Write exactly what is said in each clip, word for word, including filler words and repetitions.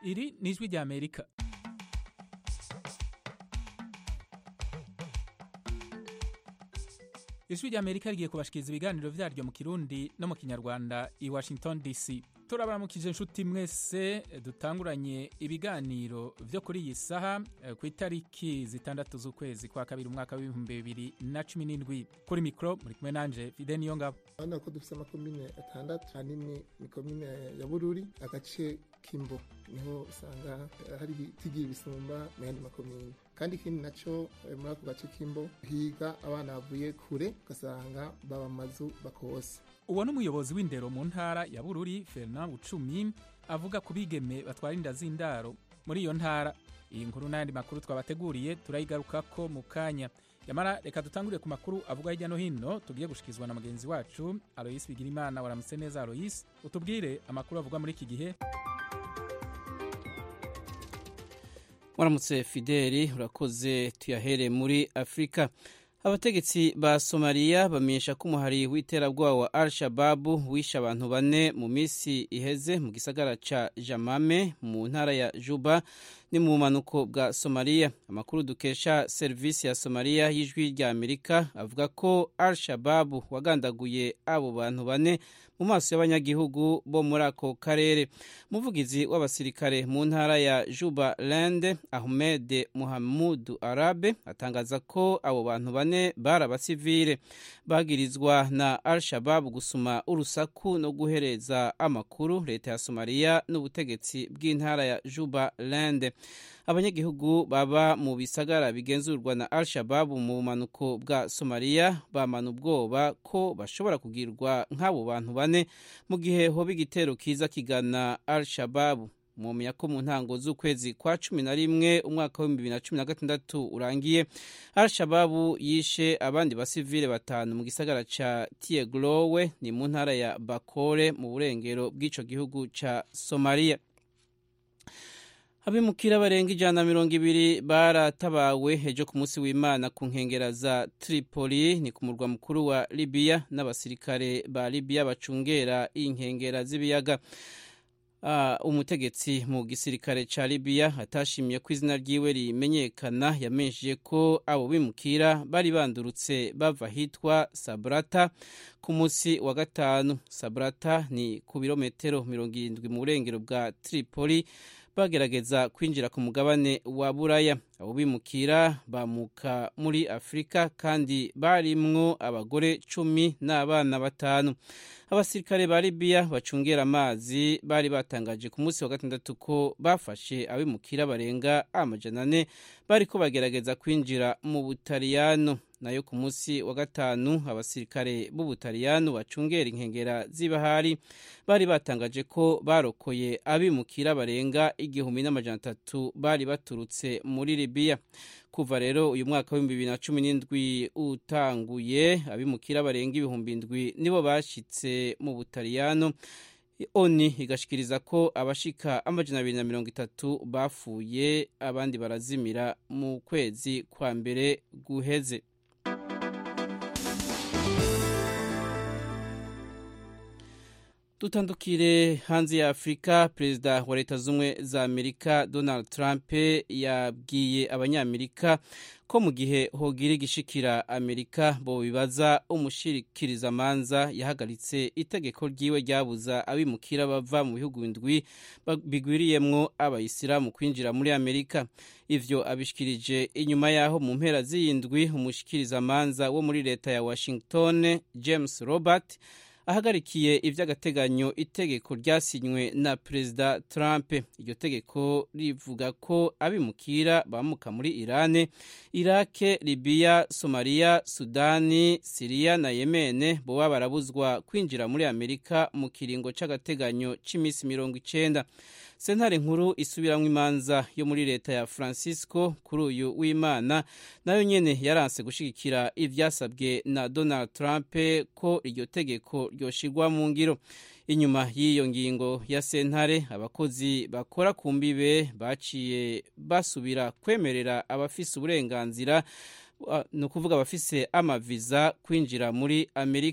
Iri ni ijwi rya Amerika. Ijwi rya Amerika rigiye kubashikiriza ibiganiro vyaryo mu Kirundi no mu Kinyarwanda i Washington D C. Turabaramukije inshuti mwese, dutanguranye ibiganiro vyo kuri iyi saha ku itariki zitandatu z'ukwezi kwa kabiri umwaka w'ibihumbi bibiri na cumi n'indwi. Kuri mikro muri kumwe nanje Fidel Niyongabo. Hano ko dufise amakomine atandatu, hanini ni komine ya Bururi, agace k'Imbo niho usanga hari ibitigira bisumba mu yandi makomine. Kandi ikindi naco muri ako gace k'Imbo higa abana bavuye kure, ugasanga baba mazu bakose. Uwo n'umuyobozi w'indero mu ntara ya Bururi, Fernand Bucumi, avuga kubigeme batwara inda z'indaro muri iyo ntara. Iyi nkuru n'ayandi makuru twabateguriye turayigarukako mu kanya. Yamara reka dutangurire ku makuru avuga hirya no hino tugiye gushikizwa na mugenzi wacu Alois Bigirimana. Waramutse neza Alois, utubwire amakuru avuga muri iki gihe. Waramutse Fideli, urakoze. Tuyahere muri Afrika. Abategetsi ba Somalia bamenyesha ko umuhari w'iterabwoba wa Al-Shabaab wishe abantu bane mu misi iheze mu gisagara ca Jamame mu ntara ya Juba ni mu manuko bwa Somalia. Amakuru dukesha servisi ya Somalia y'ijwi rya Amerika avuga ko Al-Shabaab wagandaguye abo bantu bane mu maso y'abanyagihugu bo muri ako karere. Umuvugizi w'abasirikare mu ntara ya Juba Land, Ahmed Muhammad Arabe, atangaza ko abo bantu bane bari abasivile bagirizwa na Al-Shabaab gusuma urusaku no guhereza amakuru leta ya Somalia n'ubutegetsi bw'intara ya Juba Land. Abanyagihugu baba mu bisagara bigenzurwa na Al-Shabaab mu manuko bwa Somalia bamana ubwoba ko bashobora kugirwa nk'abo bantu bane mu gihe hoba igitero kiza kigana Al-Shabaab. Mumenya ko mu ntango z'ukwezi kwa cumi na rimwe umwaka wa bibiri na cumi na gatandatu urangiye, Al-Shabaab yishe abandi basivile batanu mu gisagara ca Tiegrowe ni mu ntara ya Bakore mu burengero bw'ico gihugu ca Somalia. Abimukira barenga ijana na mirongo ibiri baratabawe ejo ku munsi w'Imana ku nkengera za Tripoli ni ku murwa mukuru wa Libya n'abasirikare ba Libya bacungera inkengera z'ibiyaga. Uh, umutegetsi mu gisirikare ca Libya atashimiye ko izina ryiwe rimenyekana yamenyesheje ko abo bimukira bari bandurutse bava hitwa Sabrata ku munsi wa gatanu. Sabrata ni ku birometero mirongo irindwi mu burengero bwa Tripoli bagerageza kwinjira ku mugabane wa Buraya. Abo bimukira bamuka muri Afrika kandi barimwo abagore cumi n'abana batanu. Abasirikare ba Libya bacungera amazi bari batangaje ku munsi wa gatandatu ko bafashe abimukira barenga amajana ane bariko bagerageza kwinjira mu Butaliyano. Nayo ku munsi wa gatanu abasirikare b'Ubutaliyano bacungera inkengera z'ibahari bari batangaje ko barokoye abimukira barenga igihumbi n'amajana atatu bari baturutse muri Libya. Kuva rero uyu mwaka wa bibiri na cumi n'indwi utanguye, abimukira barenga ibihumbi indwi nibo bashitse mu Butaliyano. Oni igashikiriza ko abashika amajana abiri na mirongo itatu bafuye, abandi barazimira mu kwezi kwa mbere guheze. Dutandukire hanze ya Afrika. Perezida wa Leta Zunze za Amerika Donald Trump yabwiye abanyamerika ko mu gihe hogira igishikira Amerika bo bibaza umushikiriza manza yahagaritse itegeko ryiwe ryabuza abimukira bava mu bihugu indwi bigwiriyemwo abayisilamu kwinjira muri Amerika. Ivyo abishikirije inyuma yaho mu mpera z'indwi umushikiriza manza wo muri leta ya Washington James Robert ahagarikiye ivy'agateganyo itegeko ryasinywe na Perezida Trump. Iryo tegeko rivuga ko abimukira bamuka muri Irane, Irake, Libya, Somalia, Sudani, Syria na Yemen boba barabuzwa kwinjira muri Amerika mu kiringo c'agateganyo c'imisi mirongo icenda. Sentare nkuru isubiramwo imanza yo muri leta ya Francisco kuri uyu w'Imana nayo nyene yaranse gushigikira ivyasabwe na Donald Trump ko iryo tegeko ryoshirwa mu ngiro. Inyuma y'iyo ngingo ya sentare, abakozi bakora ku mbibe baciye basubira kwemerera abafise uburenganzira no kuvuga abafise amaviza kwinjira muri Amerika.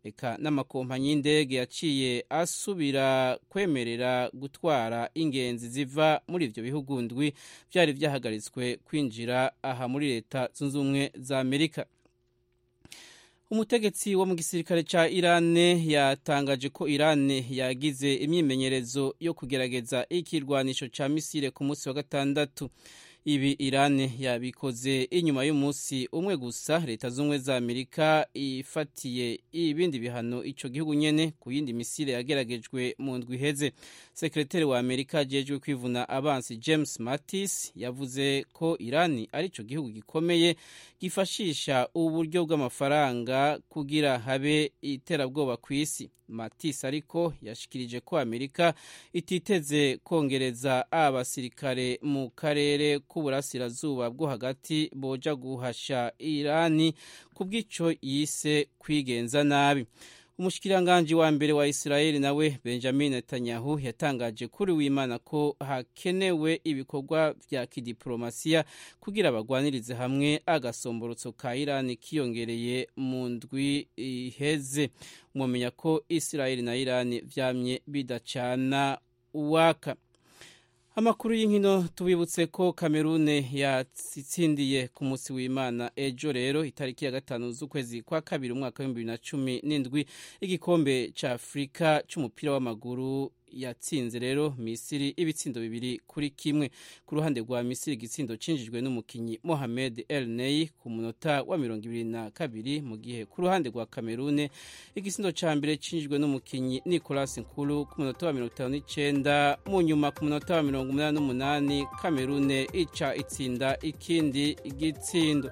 eka n'amakompanyi y'indege yaciye asubira kwemerera gutwara ingenzi ziva muri ivyo bihugu ndwi vyari vyahagaritswe kwinjira aha muri leta zunze ubumwe za Amerika. Umutegetsi wo mu gisirikare ca Iran yatangaje ko Iran yagize imyimenyerezo yo kugerageza ikirwanisho ca misile ku munsi wa gatandatu. Ibi Iran yabikoze inyuma y'umunsi umwe gusa leta z'umwe za Amerika ifatiye ibindi bihano ico gihugu nyene ku yindi misile yageragejwe mu ndwi iheze. Sekretari wa Amerika ajejwe kwivuna abansi James Mattis yavuze ko Iran ari ico gihugu gikomeye gifashisha uburyo bw'amafaranga kugira habe iterabwoba kw'isi. Mattis ariko yashikirije ko Amerika ititeze kongereza abasirikare mu karere k'uburasirazuba bwo hagati boja guhasha Irani kubw'ico yise kwigenza nabi. Umushikiranganje wa mbere wa Israeli nawe Benjamin Netanyahu yatangaje kuri w'Imana ko hakenewe ibikorwa vya kidiplomasiya kugira abagwanirize hamwe agasomborotso ka Iran kiyongereye mu ndwi iheze. Mumenya ko Israeli na Iran vyamye bidacana uwaka. Amakuru y'inkino tubibutse ko Cameroon yatsindiye ku munsi w'Imana ejo rero itariki ya gatanu z'ukwezi kwa kabiri umwaka wa bibiri na cumi n'indwi igikombe ca Afrika c'umupira w'amaguru yatsinze rero Misiri ibitsindo bibiri kuri kimwe. Ku ruhande rwa Misiri igitsindo cinjijwe n'umukinyi Mohamed El Ney ku munota wa mirongo ibiri na kabiri mu gihe ku ruhande rwa Cameroon igitsindo ca mbere cinjijwe n'umukinyi Nicolas Nkulu ku munota wa mirongo itanu n'icenda mu nyuma ku munota wa mirongo umunani n'umunani Cameroon ica itsinda ikindi igitsindo.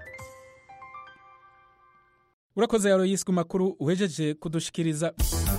Urakoze yaro yiswe makuru uhejeje kudushikiriza.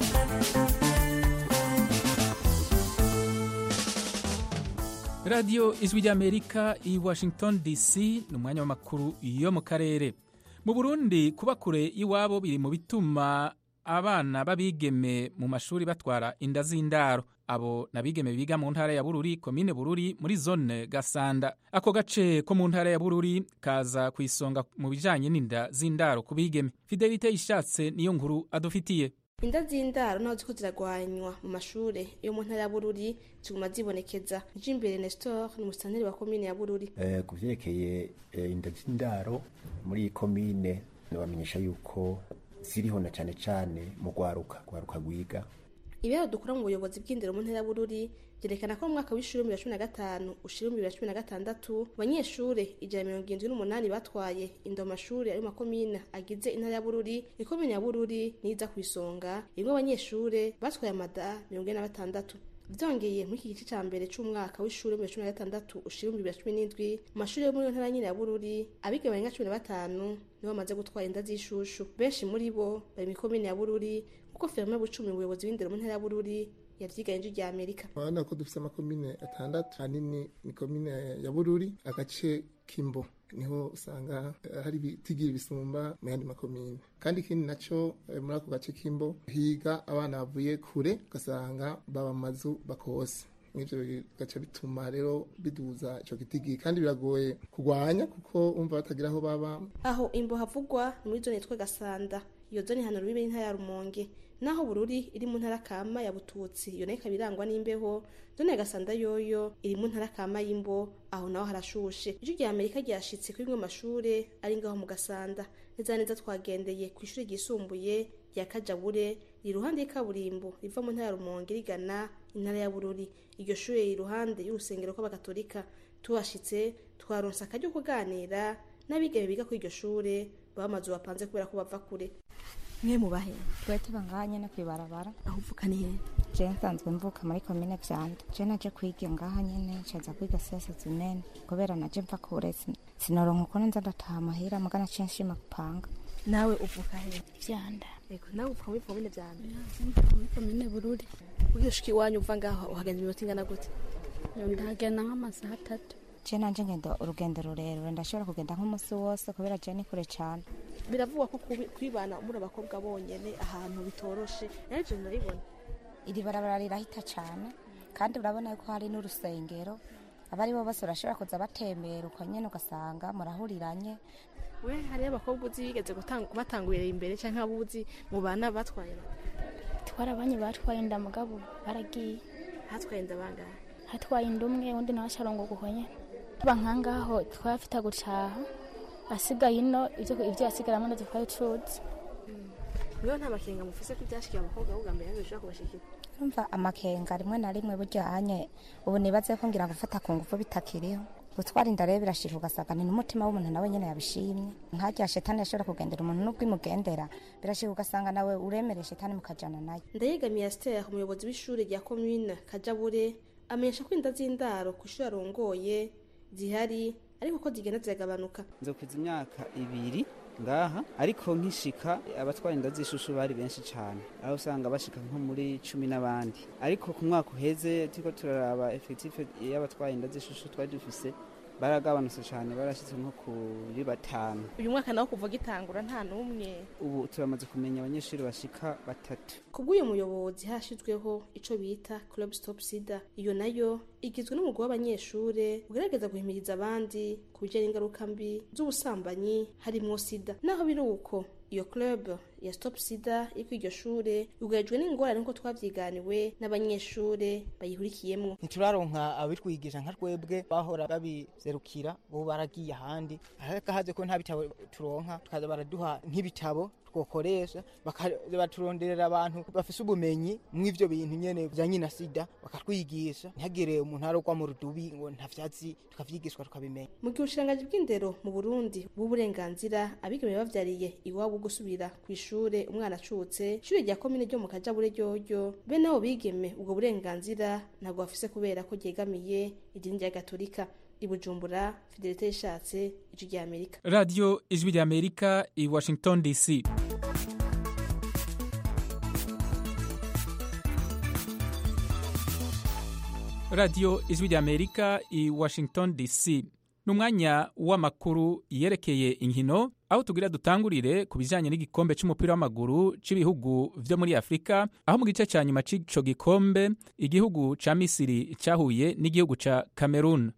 Radio Ijwi ry'Amerika i Washington D C ni umwanya w'amakuru yo mu karere. Mu Burundi kuba kure iwabo biri mu bituma abana babigeme mu mashuri batwara inda z'indaro. Abo nabigeme biga mu ntara ya Bururi, komine Bururi muri zone Gasanda. Ako gace ko mu ntara ya Bururi kaza kwisonga mu bijanye n'inda z'indaro ku bigeme. Fidelite ishatse niyo nkuru adufitiye. Inda z'indaro naho ziko ziragwanywa mu mashure yo mu ntara ya Bururi ziguma zibonekeza. Jimbere Nestor ni musanteri wa komine ya Bururi. Eh kuvyerekeye eh, inda z'indaro muri komine nabamenyesha yuko ziriho na cane cane mu gwaruka gwaruka gwiga. Ibero dukora mu buyobozi bw'indero mu ntara ya Bururi byerekana ko mu mwaka w'ishuri bibiri na cumi na gatanu ushira bibiri na cumi na gatandatu abanyeshure ijana na mirongo irindwi n'umunani batwaye inda mu mashuri ari mu makomine agize intara ya Bururi. Ikomine ya Bururi niza kwisonga imwe abanyeshure batwaye amada mirongo ine na batandatu. Vyongeye muri iki gice ca mbere c'umwaka w'ishuri bibiri na cumi na gatandatu ushira bibiri na cumi n'indwi mu mashuri yo muri ntara nyine ya Bururi abiga barenga cumi na batanu nibo bamaze gutwara inda z'ishushu. Benshi muri bo bari mu ikomine ya Bururi kuko Ferme Bucumi ubuyobozi bw'indero mu ntara ya Bururi yavyigaye Ijwi rya Amerika. Abana ko dufise amakomine atandatu hanini ni komine ya Bururi agace Kimbo niho usanga hari bitigira bisumba mu yandi makomine. Kandi ikindi naco muri ako gace Kimbo higa abana bavuye kure ugasanga baba mazu bakose. N'ivyo gace bituma rero biduza ico gitigi kandi biragoye kugwanya kuko umva batagira aho baba. Aho Imbo havugwa muri zone yitwa Gasanda. Iyo zone hano rubibe intara ya Rumonge. Naho Bururi iri mu ntara kama ya Bututsi yo neka birangwa n'imbeho. Zone Gasanda yoyo iri mu ntara kama y'Imbo aho naho harashushe. Ijwi rya Amerika ryashitse kuri mwe mashure ari ngaho mu Gasanda. Neza neza twagendeye ku ishuri ryisumbuye rya Kajabure iruhande y'ikaburimbo riva mu ntara ya Rumonge rigana intara ya Bururi. Iryo shure iruhande y'urusengero kw'Abakatolika. Tuhashitse twaronsa akaryo kuganira n'abigeme biga kuri iryo shure bamaze bapanze kubera ko bava kure. Mwe mubahe twe tubanganye na kwibarabara aho uvuka ni he? Je nsanzwe mvuka muri komine Vyanda. Je naje kwiga ngaha nyene caza kwiga siasa zimene kubera naje mva kure sinoronka uko nza ndataha amahera magana censhima kupanga. Nawe uvuka he? Vyanda. Ego nawe uvuka muri komine Vyanda. Muri komine Bururi. Uyoshiki wanyu uva ngaho uhagenda iminota ingana gute? Ndagenda nk'amasaha atatu. Je nanje ngenda urugendo rurerure ndashobora kugenda nk'umunsi wose kubera je ni kure cyane. Biravugwa ko kwibana muri abakobwa bonyene ahantu bitoroshe. Naje ndabibona. Iri barabara rirahita cyane kandi urabona ko hari n'urusengero abari bo bose barashobora kuza batembera uko nyene ugasanga murahuriranye we hariyo abakobwa uzi bigeze kubatangurira imbere cyangwa abo uzi mu bana batwaye twarabanye batwaye inda mugabo baragiye. Hatwaye inda bangahe? Hatwaye inda umwe undi nawe asharongo guhonye tuba nkangaho twafita gucaha asigaye ino ivyo ivyo asigaramo ndaje kwa cuzi. Niyo nta makenga mufise ko byashikiye abakobwa ahubwo mbere y'ejo kubashikira. Umva amakenga rimwe na rimwe buryo anye ubu nibaze ko ngira gufata ku ngufu bitakiriho. Gutwara inda rero birashika ugasanga ni n'umutima w'umuntu nawe nyene yabishimye. Nkarya shetani yashobora kugendera umuntu n'ubwo imugendera birashika ugasanga nawe uremere shetani mukajana nayo. Ndayegamiye Esther umuyobozi w'ishure rya commune Kajabure amenyesha ko inda z'indaro ku ishure arongoye zihari ariko ko zigenda ziragabanuka. Nzokwiza imyaka ibiri ngaha ariko nkishika abatwara inda z'ishushu bari benshi cyane aho usanga bashika nko muri cumi n'abandi ariko ku mwaka uheze turiko turaraba effectif y'abatwara inda z'ishushu twari dufise baragabanutse cyane barashitse nko kuri batanu. Uyu mwaka nawo kuva gitangura nta numwe ubu turamaze kumenya abanyeshuri bashika batatu. Kubw'uyu muyobozi hashizweho ico bita Club Stop Sida, iyo nayo igizwe n'umugwi w'abanyeshure ugerageza guhimiriza abandi kubijanye n'ingaruka mbi z'ubusambanyi harimwo sida. Naho biri uko iyo club ya Stop Sida iko iryo shure yugarijwe n'ingorane nko twavyiganiwe n'abanyeshure bayihurikiyemwo. Ntituraronka abitwigisha nka twebwe bahora babizerukira bo baragiye ahandi ariko haze ko nta bitabo turonka tukaza baraduha nk'ibitabo twokoresha bakaturonderera abantu bafise ubumenyi mw'ivyo bintu nyene vyanye na sida bakatwigisha ntihagire umuntu arokwa mu rudubi ngo ntavyazi tukavyigishwa tukabimenya. Mu gihe ubushikiranganji bw'indero mu Burundi bw'uburenganzira abigeme bavyariye iwabo gusubira kw'ishure umwana acutse ishure rya komine ryo mu Kajabure ryoryo be nabo bigeme ubwo burenganzira ntabwo bafise kubera ko ryegamiye idini rya Gatolika. I Bujumbura, Fidelite Yishatse, Ijwi rya Amerika. Radio Ijwi rya Amerika i Washington D C. Radio Ijwi rya Amerika i Washington D C. Numwanya w'amakuru yerekeye inkino aho tugira dutangurire ku bijanye n'igikombe c'umupira w'amaguru c'ibihugu vyo muri Afrika aho mu gice ca nyuma c'ico gikombe igihugu ca Misiri cahuye n'igihugu ca Cameroon.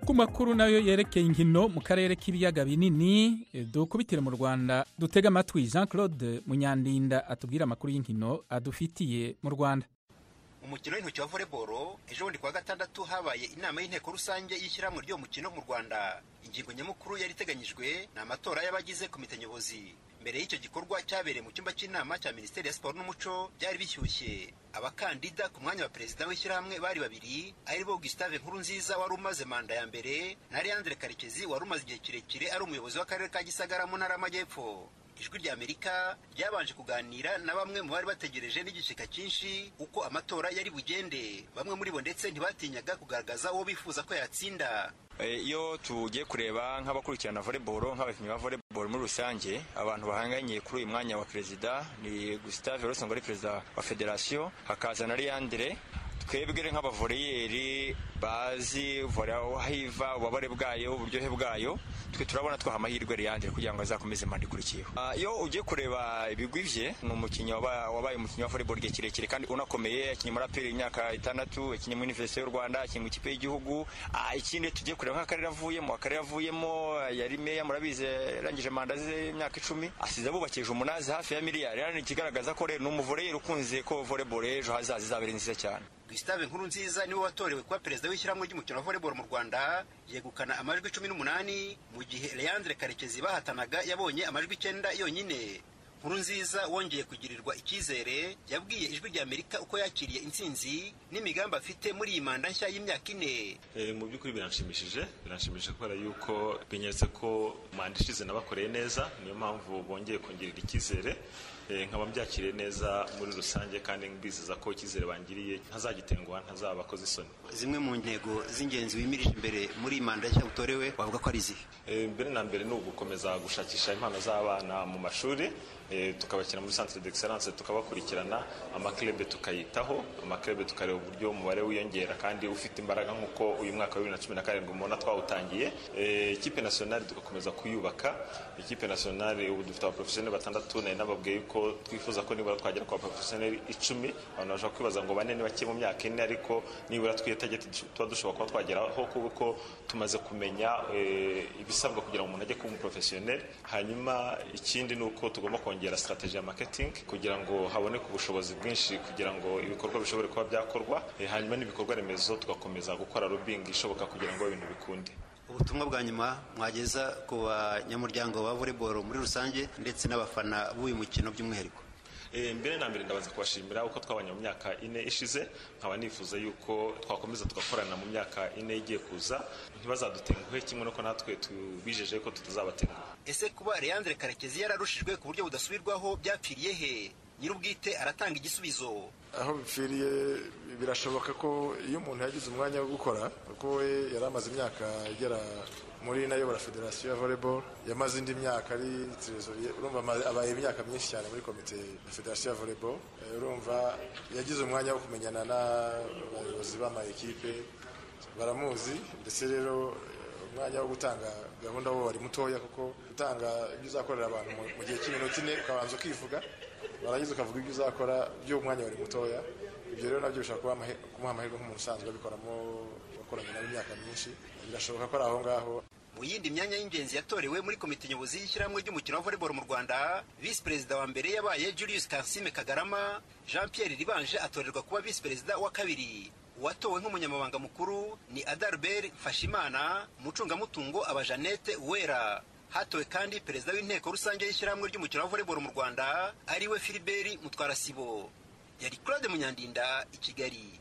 ku makuru nayo yerekeye inkino mu karere k'ibiyaga binini dukubitire mu Rwanda dutega amatwi Jean Claude Munyandinda atubwira amakuru y'inkino adufitiye mu Rwanda. Umukino w'intoki wa volleyball ejo bundi kwa gatandatu habaye inama y'inteko rusange y'ishyirahamwe ry'uwo mukino mu Rwanda. Ingingo nyamukuru yari iteganyijwe ni amatora y'abagize komite nyobozi. Mbere y'icyo gikorwa cyabereye mu cyumba cy'inama cya Minisiteri ya Siporo n'Umuco byari bishyushye. Abakandida ku mwanya wa perezida w'ishyirahamwe bari babiri, ari bo Gustave Nkurunziza wari umaze manda ya mbere na Leandre Karekezi wari umaze igihe kirekire ari umuyobozi w'akarere ka Gisagara mu ntara y'Amajyepfo. Ijwi rya Amerika ryabanje kuganira na bamwe mu bari bategereje n'igishika cyinshi uko amatora yari bugende. Bamwe muri bo ndetse ntibatinyaga kugaragaza uwo bifuza ko yatsinda. Iyo tugiye kureba nk'abakurikirana volleyball nk'abakinnyi ba volleyball muri rusange, abantu bahanganye kuri uyu mwanya wa perezida ni Gustave Rosongo ari perezida wa federation, hakaza na Leandre. Twebwe nk'abavoreyeri bazi volley aho hiva ubabare bwayo uburyohe bwayo, twe turabona twaha amahirwe Leandre kugira ngo azakomeze manda ikurikiyeho. Iyo ugiye kureba ibigwi bye, ni umukinnyi wabaye umukinnyi wa volleyball igihe kirekire kandi unakomeye, yakinnye muri aperi imyaka itandatu, yakinnye muri Université y'u Rwanda, yakinnye mu ikipe y'igihugu. Ikindi tugiye kureba nk'akarere avuyemo, akarere avuyemo yari meya murabize, yarangije manda ze imyaka icumi, asize abubakije umunazi hafi ya miliyari. Yani ikigaragaza ko rero ni umuvoreyeri ukunze ko volleyball ejo hazaza izabera nziza cyane. Gustave Nkurunziza niwe watorewe kuba perezida w'ishyirahamwe ry'umukino wa volleyball mu Rwanda, yegukana amajwi cumi n'umunani mu gihe Leandre Karekezi bahatanaga yabonye amajwi icyenda yonyine. Nkurunziza wongeye kugirirwa icyizere yabwiye Ijwi rya Amerika uko yakiriye intsinzi n'imigambi afite muri iyi manda nshya y'imyaka ine. Eh, mu by'ukuri biranshimishije biranshimishije kubera yuko binyeretse ko manda ishize nabakoreye neza, niyo mpamvu bongeye kongerera icyizere. Nkaba mbyakiriye neza muri rusange kandi mbizeza ko icyizere bangiriye ntazagitenguha, ntazabakoze isoni. Zimwe mu ntego z'ingenzi wimirije imbere muri manda nshya utorewe wavuga ko ari izihe? Mbere na mbere ni ugukomeza gushakisha impano z'abana mu mashuri, tukabashyira muri centre d'excellence, tukabakurikirana, amaklebe tukayitaho, amaklebe tukareba uburyo umubare wiyongera kandi ufite imbaraga nk'uko uyu mwaka wa bibiri na cumi na karindwi umuntu twawutangiye. Ikipe nationale tugakomeza kuyubaka. Ikipe nationale ubu dufite abaprofessionnels batandatu, nari nababwiye ko twifuza ko nibura twagera ku baprofessionnels icumi. Abantu bashobora kwibaza ngo bane ni bake mu myaka ine, ariko nibura twiyetegete tuba dushobora kuba twageraho kuko tumaze kumenya ibisabwa kugira ngo umuntu ajye kuba umuprofessionnel. Hanyuma ikindi ni uko tugomba kongera strategy ya marketing kugira ngo haboneke ubushobozi bwinshi kugira ngo ibikorwa bishobore kuba byakorwa. Hanyuma n'ibikorwa remezo tugakomeza gukora lobbying ishoboka kugira ngo ibintu bikunde. Ubutumwa bwa nyuma mwageza ku banyamuryango ba volleyball muri rusange ndetse n'abafana b'uyu mukino by'umwihariko? Mbere na mbere ndabaza kubashimira uko twabanye mu myaka ine ishize, nkaba nifuza yuko twakomeza tugakorana mu myaka ine igiye kuza, ntibazadutenguhe kimwe nuko natwe tubijeje ko tutazabatenguha. Ese kuba Leandre Karekezi yararushijwe ku buryo budasubirwaho byapfiriye he? Nyirubwite aratanga igisubizo. Aho bipfiriye birashoboka ko iyo umuntu yagize umwanya wo gukora, kuko we yari amaze imyaka igera muri nayo bara federation ya volleyball, yamaze indi myaka ari trésorier, urumva abaye imyaka myinshi cyane muri komite ya federation ya volleyball. Urumva yagize umwanya wo kumenyana n'abayobozi b'ama equipe baramuzi, ndetse rero umwanya wo gutanga gahunda wo wari mutoya, kuko gutanga ibyo uzakorera abantu mu gihe cy'iminota ine ukabanza ukivuga, barangiza ukavuga ibyo uzakora by'umwanya wari mutoya. Ibyo rero nabyo bishobora kumuha amahirwe nk'umuntu usanzwe abikoramo wakoranye nawe imyaka myinshi, birashoboka ko ari aho ngaho. Mu yindi myanya y'ingenzi yatorewe muri komite nyobozi y'ishyirahamwe ry'umukino wa volleyball mu Rwanda, visi perezida wa mbere yabaye Julius Kansime Kagarama. Jean Pierre Ribanje atorerwa kuba visi perezida wa kabiri. Uwatowe nk'umunyamabanga mukuru ni Adalbert Mfashimana, umucungamutungo aba Jeannette Uwera. Hatowe kandi perezida w'inteko rusange y'ishyirahamwe ry'umukino wa volleyball mu Rwanda ariwe Philibert Mutwarasibo. Yari Claude Munyandinda i Kigali.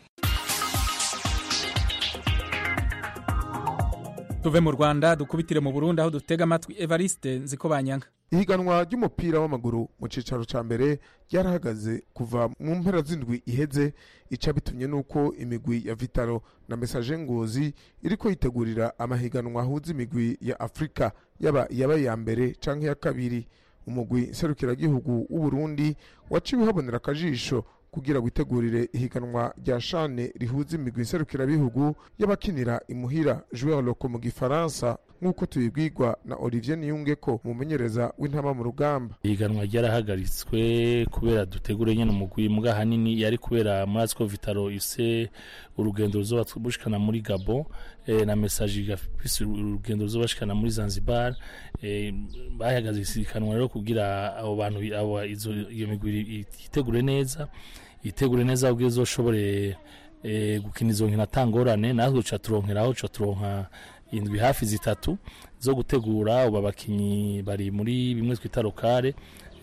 Tuve mu Rwanda dukubitire mu Burundi aho dutega amatwi Evariste Nzikobanyanga. Ihiganwa ry'umupira w'amaguru mu cicaro ca mbere ryarahagaze kuva mu mpera z'indwi iheze, ica bitumye nuko imigwi ya Vitalo na Message Ngozi iriko yitegurira amahiganwa ahuza imigwi ya Afrika yaba yaba ya mbere canke ya kabiri. Umugwi serukiragihugu w'u Burundi waciwe habonera akajisho kugira witegurire ihiganwa rya shane rihuza imigwi nserukirabihugu y'abakinira imuhira joueur loco mu gifaransa nk'uko tubibwirwa na Olivier Niyungeko umumenyereza w'intama mu rugamba. Ihiganwa ryarahagaritswe kubera dutegure nyene umugwi mbwa hanini yari kubera Mrazko Vitaro ise urugendo ruzobatbushikana muri Gabon e, na message gafise urugendo ruzobashikana muri Zanzibar e, bahagaze isikanwa rero kugira abo bantu abo izo iyo migwi itegure neza itegure neza ubwo izoshobore e, gukina izo nkina tangorane natwe cha turonkeraho cha turonka indwi hafi zitatu zo gutegura ubu abakinyi bari muri bimwe twita lokale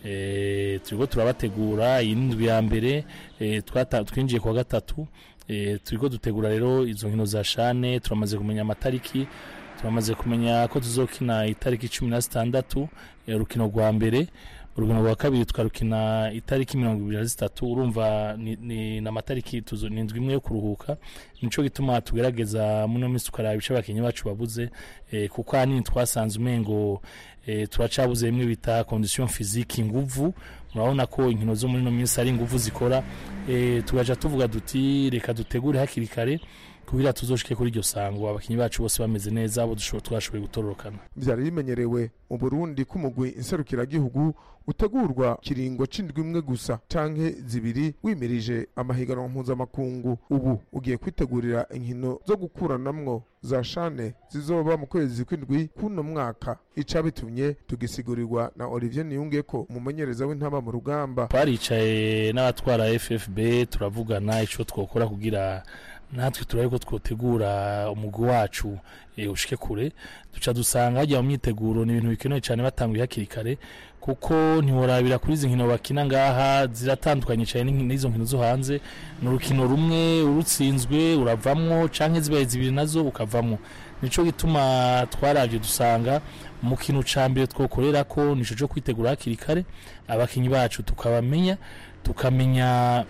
e, turiko turabategura indwi ya mbere e, twata twinjiye kwa gatatu e, turiko dutegura rero izo nkino za shane turamaze kumenya amatariki turamaze kumenya ko tuzokina itariki cumi na zitandatu e, rukino rwa mbere urugano rwa kabiri twarukina itariki mirongo ibiri na zitatu urumva ni, ni na matariki tuzo nindwi imwe yo kuruhuka nico gituma tugerageza muno minsi tukaraba ibice abakinyi bacu babuze e, kuko hanini twasanze umengo e, turacabuze imwe bita condition physique inguvu murabona ko inkino zo muri no minsi ari inguvu zikora e, tugaja tuvuga duti reka dutegure hakiri kare kugira tuzoshike kuri iryo sango abakinyi bacu bose bameze neza abo dushobora twashoboye gutororokana. Byari bimenyerewe mu Burundi ko umugwi inserukira gihugu utegurwa kiringo c'indwi imwe gusa canke zibiri wimirije amahiganwa mpuzamakungu. Ubu ugiye kwitegurira inkino zo gukuranamwo za shane zizoba mu kwezi kw'indwi kuno mwaka. Ica bitumye tugisigurirwa na Olivier Niyungeko umumenyereza w'intama mu rugamba. Twaricaye n'abatwara F F B turavugana ico twokora kugira natwe turariko twotegura umugwi wacu e, ushike kure duca dusanga hajya mu myiteguro ni ibintu bikenewe cyane batanguye hakiri kare kuko ntiworabira kuri izi nkino bakina ngaha ziratandukanye cyane n'izo nkino zo hanze n'urukino rumwe urutsinzwe uravamwo canke zibaye zibiri nazo ukavamwo nico gituma twaravye dusanga mu kintu cambere twokorera ko nico cyo kwitegura hakiri kare abakinyi bacu tukabamenya tukamenya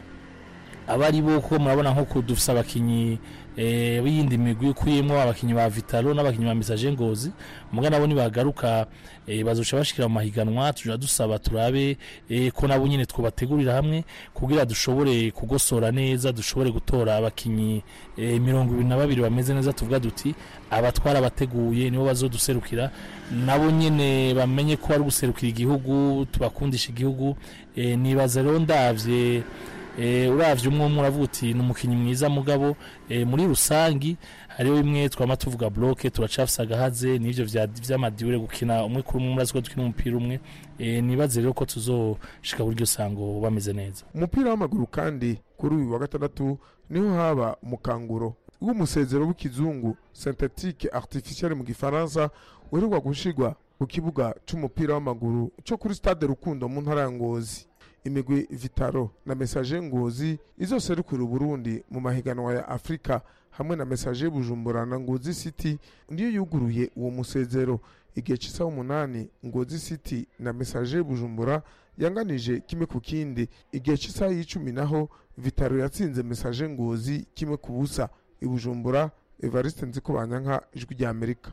abari bo ko murabona nko kudufisa abakinyi eh biyindi migwi kuyemo abakinyi ba Vitalo n'abakinyi ba Message Ngozi muga nabo ni bagaruka eh bazoca bashikira mu mahiganwa tuja dusaba turabe eh ko nabo nyine twobategurira hamwe kugira dushobore kugosora neza dushobore gutora abakinyi eh mirongo ibiri na babiri bameze neza tuvuga duti abatwara bateguye nibo bazoduserukira nabo nyine bamenye ko ari guserukira igihugu tubakundisha igihugu eh nibaza rero ndavye eh uravye umwe muravuga uti numukinyi mwiza mugabo eh muri rusangi hariho bimwe twama tuvuga bloke turacafisa gahaze nivyo vya vy'amadiure gukina umwe kuri umwe murazi ko dukina umupira umwe eh nibaze rero ko tuzoshika buryo sango bameze neza. Umupira w'amaguru kandi kuri uyu wa gatandatu niho haba umukanguro w'umusezero w'ikizungu synthétique artificielle mu gifaransa uheruka gushigwa ku kibuga c'umupira w'amaguru cyo kuri stade Rukundo mu ntara ya Ngozi. Imigwi Vitaro na Message Ngozi izoserukira Burundi mu mahiganwa ya Afrika hamwe na Message Bujumbura na Ngozi City ndiyo yuguruye uwo musezero. Igihe cisa umunani Ngozi City na Message Bujumbura yanganije kimwe ku kindi. Igihe cisa y'icumi naho Vitaro yatsinze Message Ngozi kimwe ku busa. Ibujumbura Evariste Nzikobanyanka ijwi rya Amerika.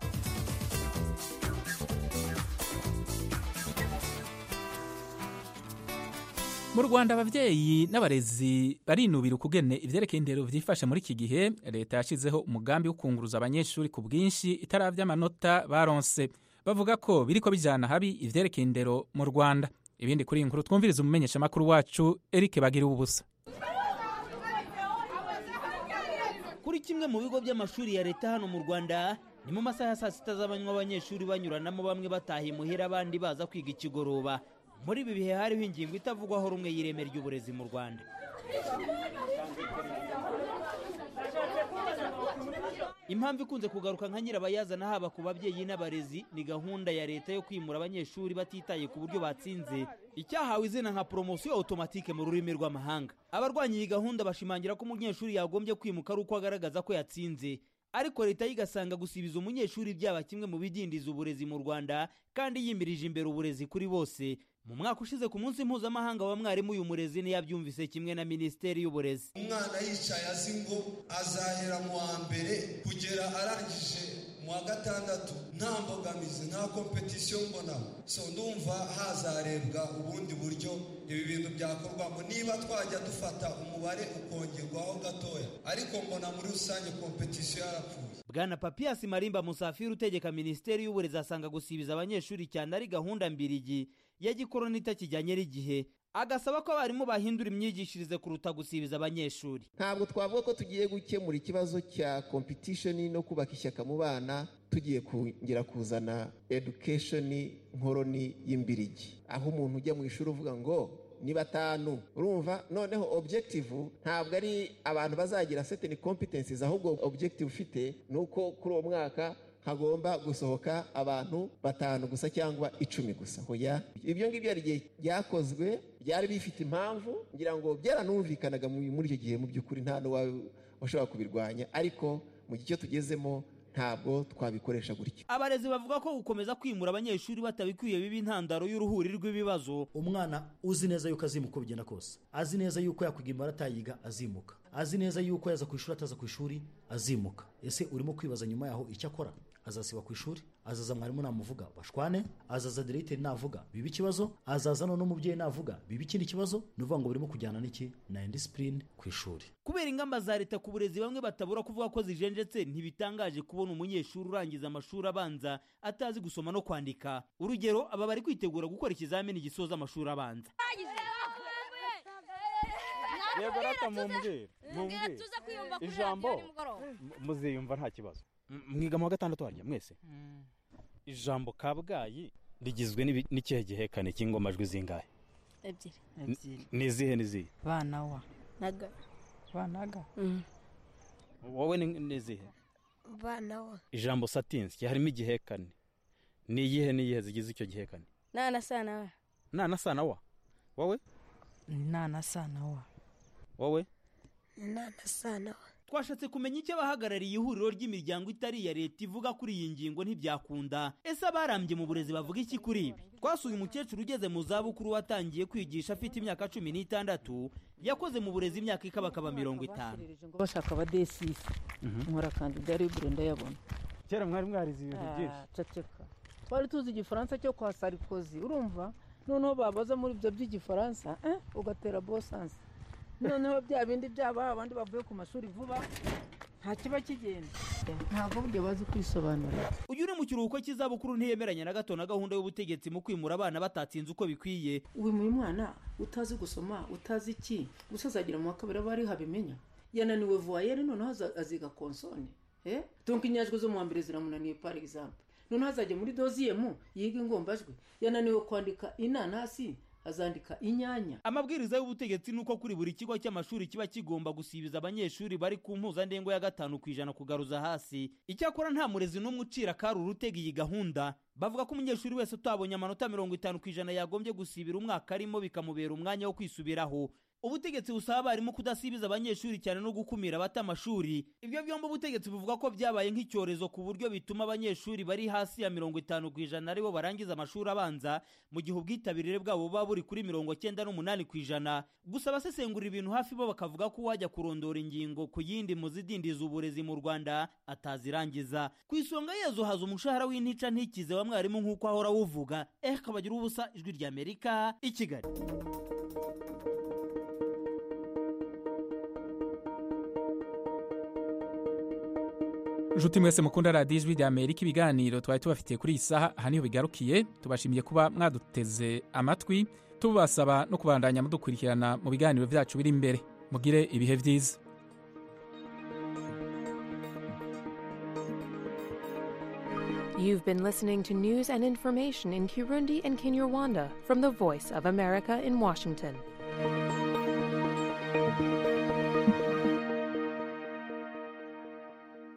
Mu Rwanda abavyeyi n'abarezi barinubira ukugene ivyerekeye indero vyifashe muri iki gihe leta yashizeho umugambi wo kunguruza abanyeshuri ku bwinshi itaravya amanota baronse bavuga ko biriko bijana habi ivyerekeye indero mu Rwanda. Ibindi kuri inkuru twumviriza umumenyesha makuru wacu Eric Bagira ubusa. Kuri kimwe mu bigo by'amashuri ya leta hano mu Rwanda ni mu masaha ya saa sita z'abanywa abanyeshuri banyuranamo bamwe bataha imuhira abandi baza kwiga ikigoroba. Muri ibi bihe hariho ingingo itavugwaho rumwe y'ireme ry'uburezi mu Rwanda. Impamvu ikunze kugaruka nka nyirabayazana haba ku babyeyi n'abarezi ni gahunda ya leta yo kwimura abanyeshuri batitaye ku buryo batsinze icyahawe izina nka promotion automatique mu rurimi rw'amahanga. Abarwanya iyi gahunda bashimangira ko umunyeshuri yagombye kwimuka ari uko agaragaza ko yatsinze, ariko leta yigasanga gusibiza umunyeshuri byaba kimwe mu bidindiza uburezi mu Rwanda kandi yimirije imbere uburezi kuri bose. Mu mwaka ushize ku munsi mpuzamahanga wa mwarimu uyu murezi ni yabyumvise kimwe na Minisiteri y'Uburezi. Umwana yicaye azi ngo azahera mu wa mbere kugera arangije mu mu wa gatandatu nta mbogamizi nta kompetisiyo mbonamo. So ndumva hazarebwa ubundi buryo ibi bintu byakorwamo, niba twajya dufata umubare ukongerwaho gatoya, ariko mbona muri rusange kompetisiyo yarapfuye. Bwana Papias Marimba Musafiri utegeka Minisiteri y'Uburezi asanga gusibiza abanyeshuri cyane ari gahunda mbirigi ya gikoroni itakijyanye n'igihe, agasaba ko abarimu bahindura imyigishirize kuruta gusibiza abanyeshuri. Ntabwo twavuga ko tugiye gukemura ikibazo cya competition no kubaka ishyaka mu bana tugiye kongera kuzana education nkoroni y'imbirigi, aho umuntu ujya mu ishuri uvuga ngo ni batanu. Urumva noneho objective ntabwo ari abantu bazagira certain competencies, ahubwo objective ufite nuko kuri uwo mwaka hagomba gusohoka abantu batanu gusa cyangwa icumi gusa. Hoya ibyo ngibyo ari gihe byakozwe byari bifite impamvu, ngira ngo byaranumvikanaga muri icyo gihe mu by'ukuri nta no washobora kubirwanya, ariko mu gihe tugezemo ntabwo twabikoresha gutya. Abarezi bavuga ko gukomeza kwimura abanyeshuri batabikwiye bibi intandaro y'uruhuri rw'ibibazo. Umwana uzi neza yuko azimuka bigenda kose, azi neza yuko yakwiga imibare atayiga azimuka, azi neza yuko yaza ku ishuri ataza ku ishuri azimuka. Ese urimo kwibaza nyuma yaho icyo akora? Azasiba ku ishuri, azaza mwarimu namuvuga bashwane, azaza directeur navuga bibi kibazo, azaza no n'umubyeyi navuga bibi kindi kibazo. Nuvuga ngo birimo kujyana n'iki na indiscipline ku ishuri. Kubera ingamba za leta ku burezi bamwe batabura kuvuga ko zijenjetse, ntibitangaje kubona umunyeshuri urangiza amashuri abanza atazi gusoma no kwandika. Urugero, aba bari kwitegura gukora ikizamini gisoza amashuri abanza. Yego rata mumbwire mumbwire ijambo muziyumva nta kibazo. Mwiga mu wa gatandatu harya mwese? Ijambo Kabgayi rigizwe n'ikihe gihekane cy'ingomajwi zingahe? Ebyiri. Ebyiri. Nizihe nizihe? Bana wa. Naga. Banaga. Wowe nizihe? Bana wa. Ijambo Satinski harimo igihekane. Ni iyihe niyihe zigize icyo gihekane? Nana sana wa. Nana sana wa. Wowe? Nana sana wa. Wowe? Nana sana wa. Twashatse kumenya icyo abahagarariye ihuriro ry'imiryango itari ya leta ivuga kuri iyi ngingo ntibyakunda. Ese abarambye mu burezi bavuga iki kuri ibi? Twasuye umukecuru ugeze mu zabukuru watangiye kwigisha afite imyaka cumi n'itandatu, yakoze mu burezi imyaka ikabakaba mirongo itanu. Bashaka abadesisi nkora kandida libre ndayabona. Kera mwari mwarize ibintu byinshi. Caceka. Twari tuzi igifaransa cyo kwa Sarkozy, urumva? Noneho babaza muri ibyo by'igifaransa, eh ugatera bosanse. Noneho bya bindi byaba abandi bavuye ku mashuri vuba nta kiba kigenda, ntabwo buryo bazi kwisobanura. Uyu ni mu kiruhuko cy'izabukuru ntiyemeranya na gato na gahunda y'ubutegetsi mu kwimura abana batatsinze uko bikwiye. Uyu mu mwana utazi gusoma utazi iki gusazagira mu kabiri bari habimenya, yananiwe voyelle noneho aziga consonne, eh donc inyajwi zo mu mbere ziramunaniye par exemple, noneho azajya muri deuxième yiga ingombajwi, yananiwe kwandika inanasi azandika inyanya. Amabwiriza y'ubutegetsi nuko kuri buri kigo cy'amashuri kiba kigomba gusibiza abanyeshuri bari ku mpuzandengo ya gatanu kwijana kugaruza hasi. Icyakora nta murezi n'umwe ucira karu urutega iyi gahunda. Bavuga ko umunyeshuri wese utabonye amanota mirongo itanu kwijana yagombye gusibira umwaka arimo bikamubera umwanya wo kwisubiraho. Ubutegetsi busaba abarimu kudasibiza abanyeshuri cyane no gukumira abata amashuri. Ibyo byombi ubutegetsi buvuga ko byabaye nk'icyorezo ku buryo bituma abanyeshuri bari hasi ya mirongo itanu kwijana aribo barangiza amashuri abanza, mu gihe ubwitabirire bwabo buba buri kuri mirongo cyenda n'umunani kwijana. Gusa abasesengura ibintu hafi bo bakavuga ko wajya kurondora ingingo ku yindi mu zidindiza uburezi mu Rwanda atazirangiza. Ku isonga yezo haza umushahara w'intica ntikize wa mwarimu nk'uko ahora wuvuga. Eh kabagira ubusa, Ijwi rya Amerika, i Kigali. Nshuti mwese mukunda radiyo Ijwi rya Amerika, ibiganiro twari tubafitiye kuri iyi saha aha niho bigarukiye. Tubashimiye kuba mwaduteze amatwi, tubasaba no kubandanya mudukurikirana mu biganiro byacu biri imbere. Mugire ibihe byiza. You've been listening to news and information in Kirundi and Kinyarwanda from the Voice of America in Washington.